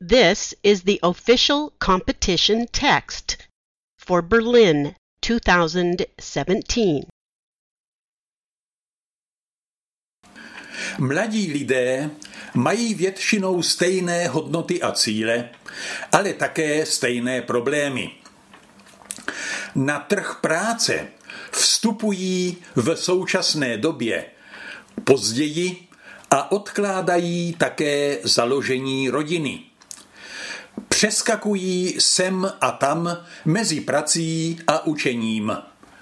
This is the official competition text for Berlin 2017. Mladí lidé mají většinou stejné hodnoty a cíle, ale také stejné problémy. Na trh práce vstupují v současné době později a odkládají také založení rodiny. Přeskakují sem a tam mezi prací a učením.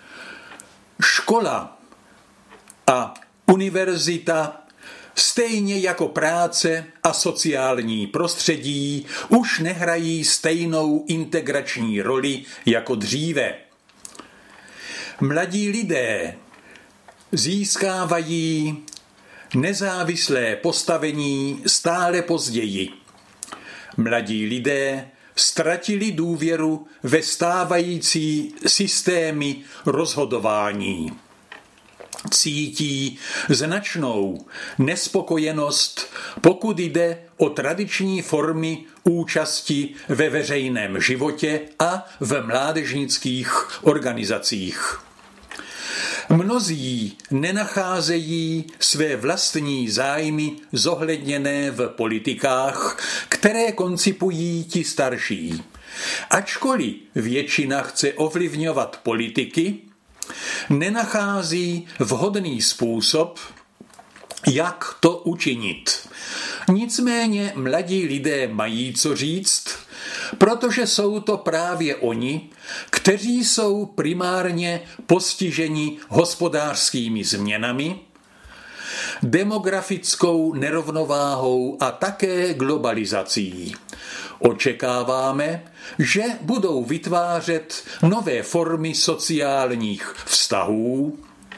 Škola a univerzita, stejně jako práce a sociální prostředí, už nehrají stejnou integrační roli jako dříve. Mladí lidé získávají nezávislé postavení stále později. Mladí lidé ztratili důvěru ve stávající systémy rozhodování. Cítí značnou nespokojenost, pokud jde o tradiční formy účasti ve veřejném životě a v mládežnických organizacích. Mnozí nenacházejí své vlastní zájmy zohledněné v politikách, které koncipují ti starší. Ačkoliv většina chce ovlivňovat politiky, nenachází vhodný způsob, jak to učinit. Nicméně mladí lidé mají co říct, protože jsou to právě oni, kteří jsou primárně postiženi hospodářskými změnami, demografickou nerovnováhou a také globalizací. Očekáváme, že budou vytvářet nové formy sociálních vztahů,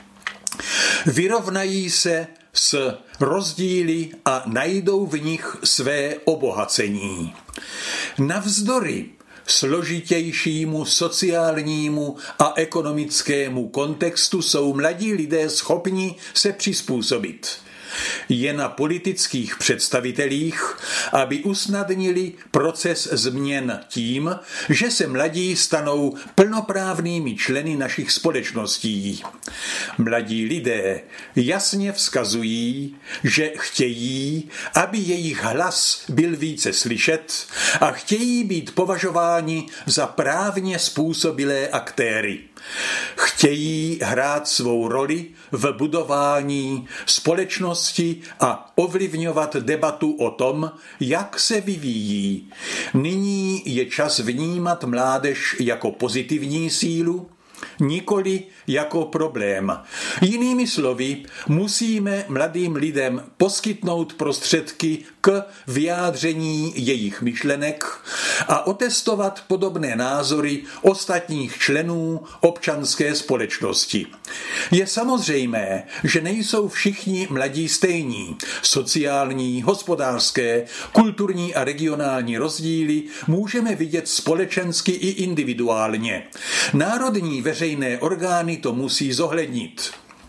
vyrovnají se s rozdíly a najdou v nich své obohacení. Navzdory složitějšímu sociálnímu a ekonomickému kontextu jsou mladí lidé schopni se přizpůsobit. Je na politických představitelích, aby usnadnili proces změn tím, že se mladí stanou plnoprávnými členy našich společností. Mladí lidé jasně vzkazují, že chtějí, aby jejich hlas byl více slyšet a chtějí být považováni za právně způsobilé aktéry. Chtějí hrát svou roli v budování společnosti a ovlivňovat debatu o tom, jak se vyvíjí. Nyní je čas vnímat mládež jako pozitivní sílu, nikoli jako problém. Jinými slovy, musíme mladým lidem poskytnout prostředky k vyjádření jejich myšlenek a otestovat podobné názory ostatních členů občanské společnosti. Je samozřejmé, že nejsou všichni mladí stejní. Sociální, hospodářské, kulturní a regionální rozdíly můžeme vidět společensky i individuálně. Národní veřejné orgány to musí zohlednit.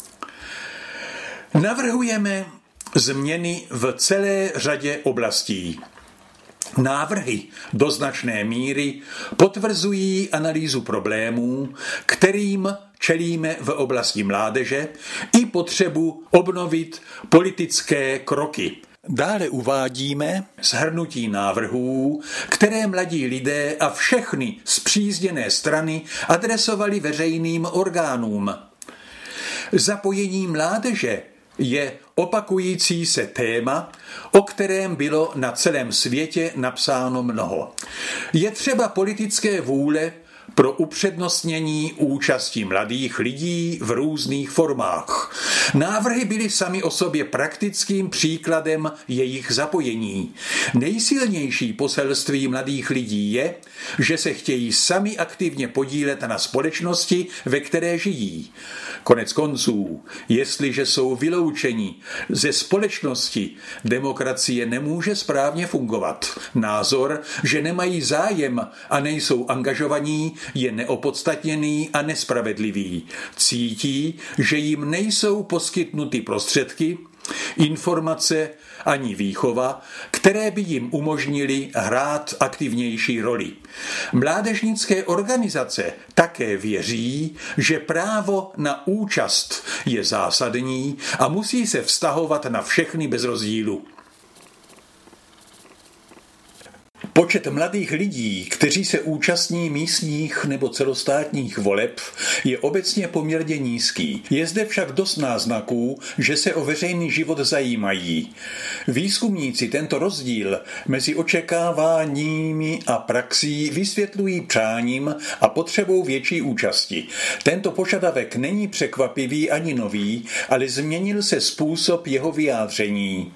Navrhujeme změny v celé řadě oblastí. Návrhy do značné míry potvrzují analýzu problémů, kterým čelíme v oblasti mládeže, i potřebu obnovit politické kroky. Dále uvádíme shrnutí návrhů, které mladí lidé a všechny spřízněné strany adresovali veřejným orgánům. Zapojení mládeže je opakující se téma, o kterém bylo na celém světě napsáno mnoho. Je třeba politické vůle pro upřednostnění účasti mladých lidí v různých formách. Návrhy byly sami o sobě praktickým příkladem jejich zapojení. Nejsilnější poselství mladých lidí je, že se chtějí sami aktivně podílet na společnosti, ve které žijí. Konec konců, jestliže jsou vyloučeni ze společnosti, demokracie nemůže správně fungovat. Názor, že nemají zájem a nejsou angažovaní, je neopodstatněný a nespravedlivý. Cítí, že jim nejsou poskytnuty prostředky, informace ani výchova, které by jim umožnily hrát aktivnější roli. Mládežnické organizace také věří, že právo na účast je zásadní a musí se vztahovat na všechny bez rozdílu. Počet mladých lidí, kteří se účastní místních nebo celostátních voleb, je obecně poměrně nízký. Je zde však dost náznaků, že se o veřejný život zajímají. Výzkumníci tento rozdíl mezi očekáváními a praxí vysvětlují přáním a potřebou větší účasti. Tento požadavek není překvapivý ani nový, ale změnil se způsob jeho vyjádření.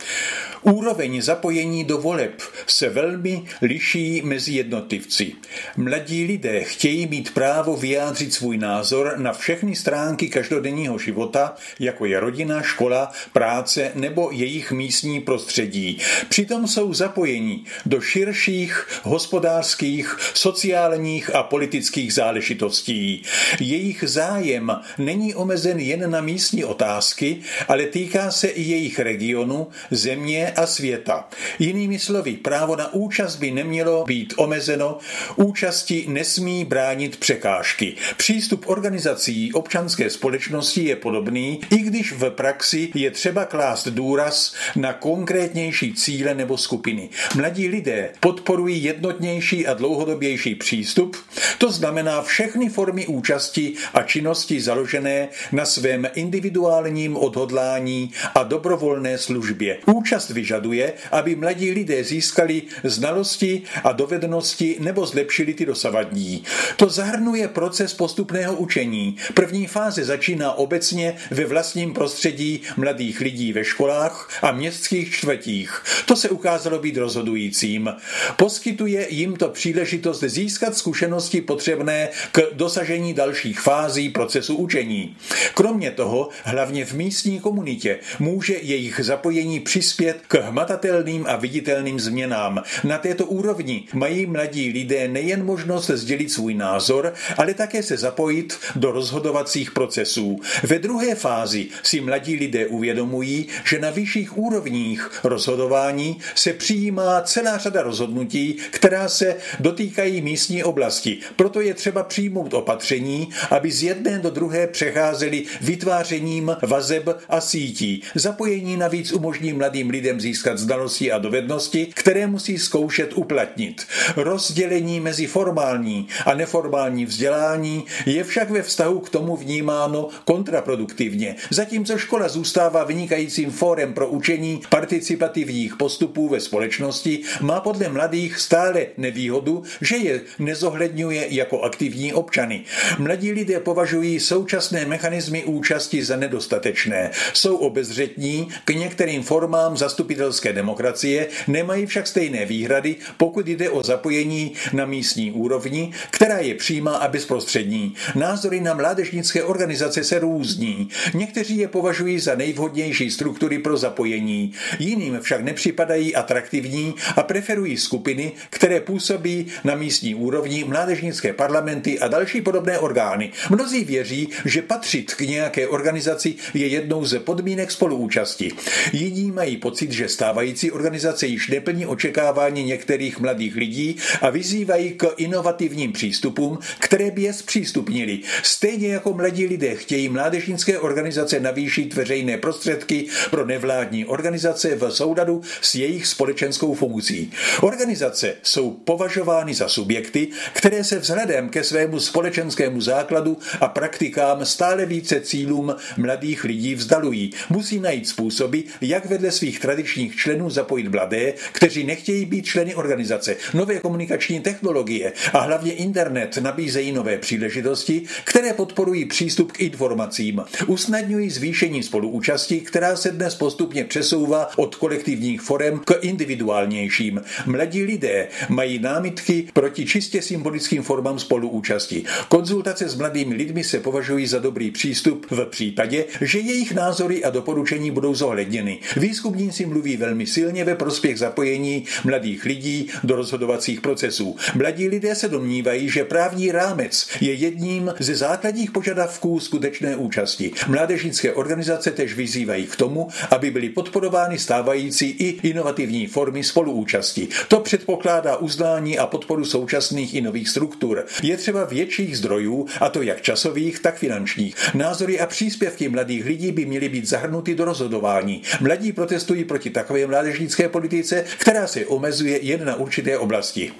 Úroveň zapojení do voleb se velmi liší mezi jednotlivci. Mladí lidé chtějí mít právo vyjádřit svůj názor na všechny stránky každodenního života, jako je rodina, škola, práce nebo jejich místní prostředí. Přitom jsou zapojeni do širších hospodářských, sociálních a politických záležitostí. Jejich zájem není omezen jen na místní otázky, ale týká se i jejich regionu, země a světa. Jinými slovy, právo na účast by nemělo být omezeno, účasti nesmí bránit překážky. Přístup organizací občanské společnosti je podobný, i když v praxi je třeba klást důraz na konkrétnější cíle nebo skupiny. Mladí lidé podporují jednotnější a dlouhodobější přístup, to znamená všechny formy účasti a činnosti založené na svém individuálním odhodlání a dobrovolné službě. Účast vyžaduje, aby mladí lidé získali znalosti a dovednosti nebo zlepšili ty dosavadní. To zahrnuje proces postupného učení. První fáze začíná obecně ve vlastním prostředí mladých lidí ve školách a městských čtvrtích. To se ukázalo být rozhodujícím. Poskytuje jim to příležitost získat zkušenosti potřebné k dosažení dalších fází procesu učení. Kromě toho, hlavně v místní komunitě, může jejich zapojení přispět k hmatatelným a viditelným změnám. Na této úrovni mají mladí lidé nejen možnost sdělit svůj názor, ale také se zapojit do rozhodovacích procesů. Ve druhé fázi si mladí lidé uvědomují, že na vyšších úrovních rozhodování se přijímá celá řada rozhodnutí, která se dotýkají místní oblasti. Proto je třeba přijmout opatření, aby z jedné do druhé přecházeli vytvářením vazeb a sítí. Zapojení navíc umožní mladým lidem získat znalosti a dovednosti, které musí zkoušet uplatnit. Rozdělení mezi formální a neformální vzdělání je však ve vztahu k tomu vnímáno kontraproduktivně. Zatímco škola zůstává vynikajícím fórem pro učení participativních postupů ve společnosti, má podle mladých stále nevýhodu, že je nezohledňuje jako aktivní občany. Mladí lidé považují současné mechanismy účasti za nedostatečné. Jsou obezřetní k některým formám zastupitelské demokracie, nemají však stejné výhrady, pokud jde o zapojení na místní úrovni, která je přímá a bezprostřední. Názory na mládežnické organizace se různí. Někteří je považují za nejvhodnější struktury pro zapojení, jiným však nepřipadají atraktivní a preferují skupiny, které působí na místní úrovni, mládežnické parlamenty a další podobné orgány. Mnozí věří, že patřit k nějaké organizaci je jednou ze podmínek spoluúčasti. Jiní mají pocit, že stávající organizace již neplní očekávání některých mladých lidí a vyzývají k inovativním přístupům, které by je zpřístupnili. Stejně jako mladí lidé chtějí mládežnické organizace navýšit veřejné prostředky pro nevládní organizace v souladu s jejich společenskou funkcí. Organizace jsou považovány za subjekty, které se vzhledem ke svému společenskému základu a praktikám stále více cílům mladých lidí vzdalují. Musí najít způsoby, jak vedle svých tradičních členů zapojit mladé, kteří nechtějí být členy organizace. Nové komunikační technologie a hlavně internet nabízejí nové příležitosti, které podporují přístup k informacím. Usnadňují zvýšení spoluúčasti, která se dnes postupně přesouvá od kolektivních forem k individuálnějším. Mladí lidé mají námitky proti čistě symbolickým formám spoluúčasti. Konzultace s mladými lidmi se považují za dobrý přístup v případě, že jejich názory a doporučení budou zohledněny. Výzkumníci mluví velmi silně ve prospěch zapojení mladých lidí do rozhodovacích procesů. Mladí lidé se domnívají, že právní rámec je jedním ze základních požadavků skutečné účasti. Mládežnické organizace též vyzývají k tomu, aby byly podporovány stávající i inovativní formy spoluúčasti. To předpokládá uznání a podporu současných i nových struktur. Je třeba větších zdrojů, a to jak časových, tak finančních. Názory a příspěvky mladých lidí by měly být zahrnuty do rozhodování. Mladí protestují proti takové mládežnické politice, která se omezuje jen na určité oblasti.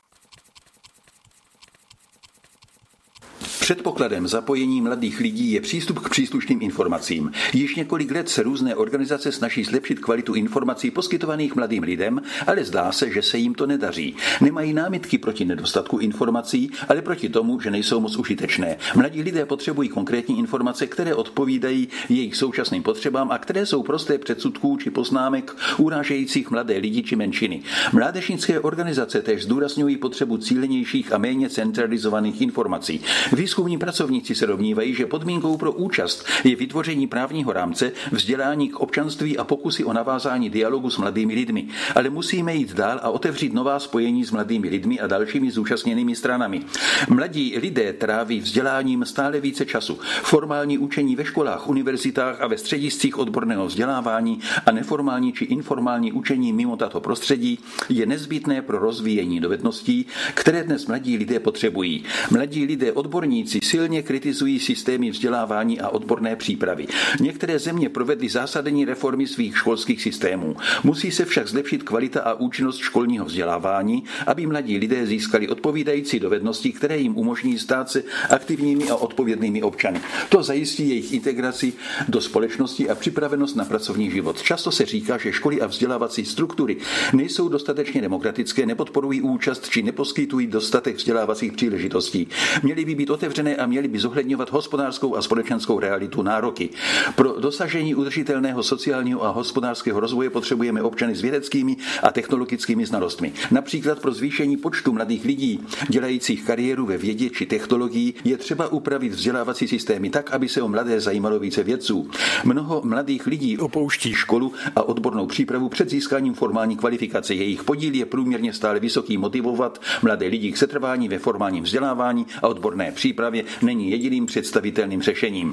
Předpokladem zapojení mladých lidí je přístup k příslušným informacím. Již několik let se různé organizace snaží zlepšit kvalitu informací poskytovaných mladým lidem, ale zdá se, že se jim to nedaří. Nemají námitky proti nedostatku informací, ale proti tomu, že nejsou moc užitečné. Mladí lidé potřebují konkrétní informace, které odpovídají jejich současným potřebám a které jsou prosté předsudků či poznámek urážejících mladé lidi či menšiny. Mládežnické organizace též zdůrazňují potřebu cílenějších a méně centralizovaných informací. Výzkumní pracovníci se domnívají, že podmínkou pro účast je vytvoření právního rámce, vzdělání k občanství a pokusy o navázání dialogu s mladými lidmi. Ale musíme jít dál a otevřít nová spojení s mladými lidmi a dalšími zúčastněnými stranami. Mladí lidé tráví vzděláním stále více času. Formální učení ve školách, univerzitách a ve střediscích odborného vzdělávání a neformální či informální učení mimo tato prostředí je nezbytné pro rozvíjení dovedností, které dnes mladí lidé potřebují. Mladí lidé odborníci silně kritizují systémy vzdělávání a odborné přípravy. Některé země provedly zásadní reformy svých školských systémů. Musí se však zlepšit kvalita a účinnost školního vzdělávání, aby mladí lidé získali odpovídající dovednosti, které jim umožní stát se aktivními a odpovědnými občany. To zajistí jejich integraci do společnosti a připravenost na pracovní život. Často se říká, že školy a vzdělávací struktury nejsou dostatečně demokratické, nepodporují účast či neposkytují dostatek vzdělávacích příležitostí. Měly by být otevřené a měly by zohledňovat hospodářskou a společenskou realitu nároky. Pro dosažení udržitelného sociálního a hospodářského rozvoje potřebujeme občany s vědeckými a technologickými znalostmi. Například pro zvýšení počtu mladých lidí dělajících kariéru ve vědě či technologii je třeba upravit vzdělávací systémy tak, aby se o mladé zajímalo více vědců. Mnoho mladých lidí opouští školu a odbornou přípravu před získáním formální kvalifikace. Jejich podíl je průměrně stále vysoký. Motivovat mladé lidi k setrvání ve formálním vzdělávání a odborné přípravě není jediným představitelným řešením.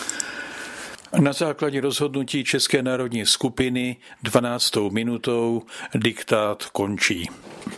Na základě rozhodnutí České národní skupiny 12. minutou diktát končí.